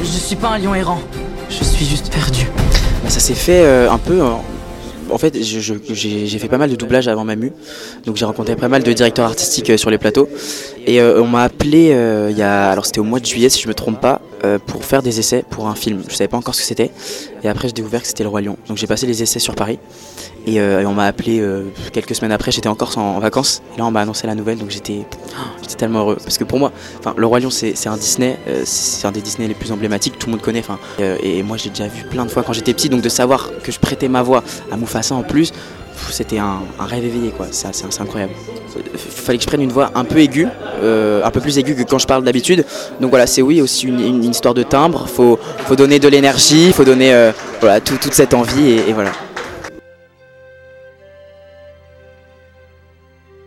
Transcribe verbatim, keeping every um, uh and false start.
Je suis pas un lion errant, je suis juste perdu. Bah, ça s'est fait euh, un peu... En, en fait, je, je, j'ai, j'ai fait pas mal de doublage avant Mamu, donc j'ai rencontré pas mal de directeurs artistiques euh, sur les plateaux. Et euh, on m'a appelé, euh, il y a, alors c'était au mois de juillet si je me trompe pas, euh, pour faire des essais pour un film. Je savais pas encore ce que c'était. Et après j'ai découvert que c'était Le Roi Lion. Donc j'ai passé les essais sur Paris. Et, euh, et on m'a appelé euh, quelques semaines après, j'étais encore en, en vacances. Et là on m'a annoncé la nouvelle, donc j'étais, j'étais tellement heureux. Parce que pour moi, Le Roi Lion c'est, c'est un Disney, euh, c'est un des Disney les plus emblématiques, tout le monde connaît. Euh, et moi j'ai déjà vu plein de fois quand j'étais petit, donc de savoir que je prêtais ma voix à Mufasa en plus, c'était un, un rêve éveillé quoi, c'est, c'est, c'est incroyable. Il fallait que je prenne une voix un peu aiguë, euh, un peu plus aiguë que quand je parle d'habitude. Donc voilà, c'est oui aussi une, une, une histoire de timbre, faut, faut donner de l'énergie, faut donner euh, voilà, tout, toute cette envie et, et voilà.